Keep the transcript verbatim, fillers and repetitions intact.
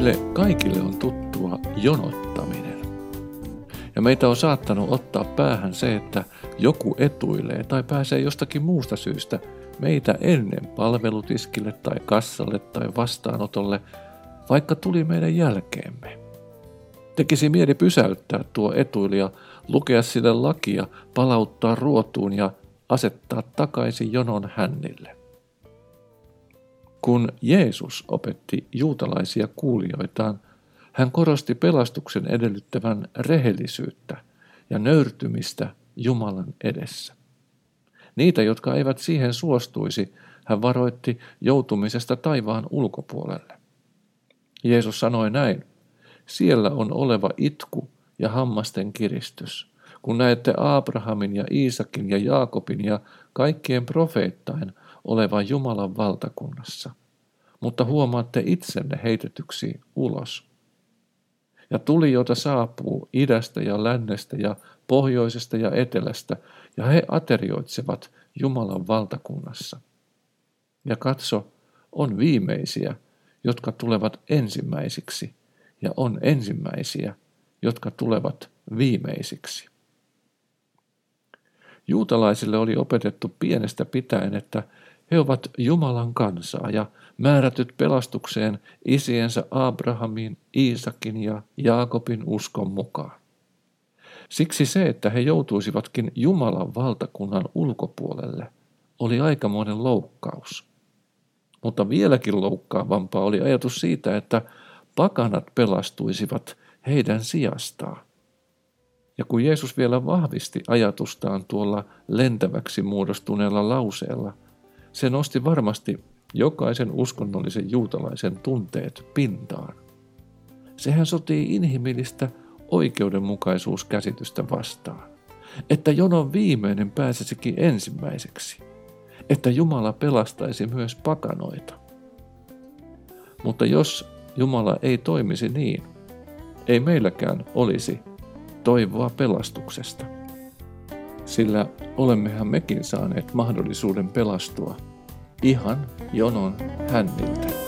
Meille kaikille on tuttua jonottaminen. Ja meitä on saattanut ottaa päähän se, että joku etuilee tai pääsee jostakin muusta syystä meitä ennen palvelutiskille tai kassalle tai vastaanotolle, vaikka tuli meidän jälkeemme. Tekisi mieli pysäyttää tuo etuilija, lukea sille lakia, palauttaa ruotuun ja asettaa takaisin jonon hännille. Kun Jeesus opetti juutalaisia kuulijoitaan, hän korosti pelastuksen edellyttävän rehellisyyttä ja nöyrtymistä Jumalan edessä. Niitä, jotka eivät siihen suostuisi, hän varoitti joutumisesta taivaan ulkopuolelle. Jeesus sanoi näin: siellä on oleva itku ja hammasten kiristys, kun näette Abrahamin ja Iisakin ja Jaakobin ja kaikkien profeettain olevan Jumalan valtakunnassa, mutta huomaatte itsenne heitetyksi ulos. Ja tulijoita saapuu idästä ja lännestä ja pohjoisesta ja etelästä, ja he aterioitsevat Jumalan valtakunnassa. Ja katso, on viimeisiä, jotka tulevat ensimmäisiksi, ja on ensimmäisiä, jotka tulevat viimeisiksi. Juutalaisille oli opetettu pienestä pitäen, että he ovat Jumalan kansaa ja määrätyt pelastukseen isiensä Abrahamin, Iisakin ja Jaakobin uskon mukaan. Siksi se, että he joutuisivatkin Jumalan valtakunnan ulkopuolelle, oli aikamoinen loukkaus. Mutta vieläkin loukkaavampaa oli ajatus siitä, että pakanat pelastuisivat heidän sijastaan. Ja kun Jeesus vielä vahvisti ajatustaan tuolla lentäväksi muodostuneella lauseella, se nosti varmasti jokaisen uskonnollisen juutalaisen tunteet pintaan. Sehän sotii inhimillistä oikeudenmukaisuuskäsitystä vastaan, että jonon viimeinen pääsisikin ensimmäiseksi, että Jumala pelastaisi myös pakanoita. Mutta jos Jumala ei toimisi niin, ei meilläkään olisi toivoa pelastuksesta, sillä olemmehan mekin saaneet mahdollisuuden pelastua ihan jonon hänniltä.